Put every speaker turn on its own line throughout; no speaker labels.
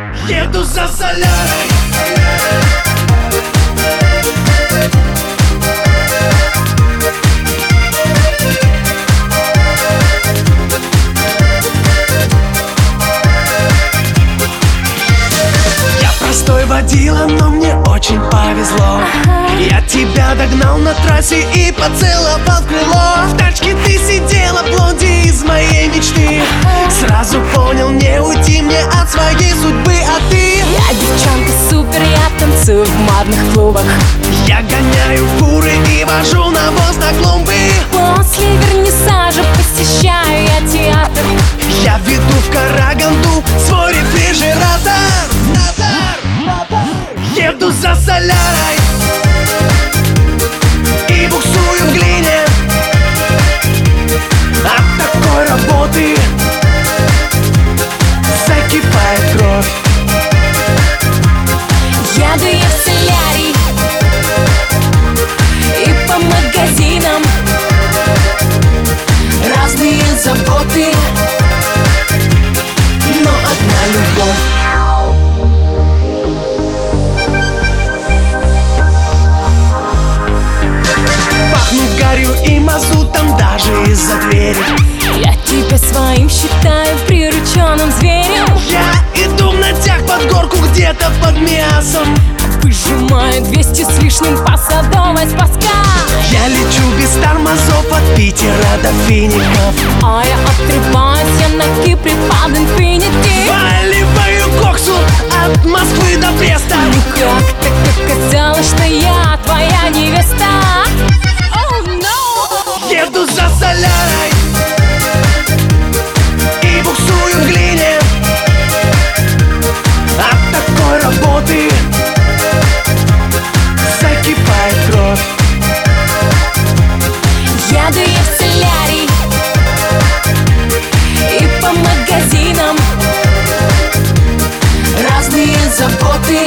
Еду за солярой. Я простой водила, но мне очень повезло. Я тебя догнал на трассе и поцеловал в крыло. В тачке ты сидела, блонди из моей мечты. Сразу понял, не уйти мне от своей судьбы, а ты?
Я девчонка супер, я танцую в модных клубах.
Я гоняю фуры и вожу навоз на клумбы.
После вернисажа посещаю я театр.
Я веду в Караганду свой рефрижератор. Еду за солярой и буксую в глине. От такой работы закипает кровь.
Еду я в солярий и по магазинам. Разные заботы,
но одна любовь. Пахну гарью и мазутом даже из-за двери.
я тебя своим считаю прирученным зверем.
Я иду в натяг под горку где-то под мясом.
Выжимаю 200 с лишним по Садовой Спасска.
Я лечу без тормозов от Питера до Фиников.
А я отрываюсь, я на Кипре под инфинити.
Валиваю коксу от Москвы до Бреста.
Как так оказалось, что я твоя невеста? Oh, no!
Еду за солярой и буксую в глине. От такой работы закипает кровь.
Еду я в солярий и по магазинам. Разные заботы,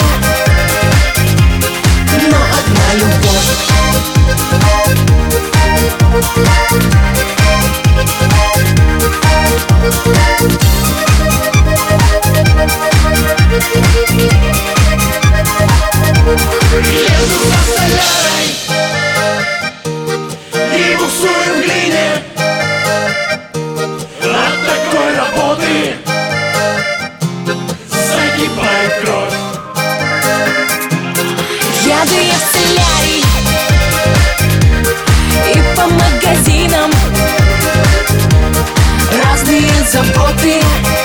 Но одна любовь. Еду за солярой и буксую в глине. От такой работы закипает кровь.
еду я в солярий и по магазинам. Разные заботы,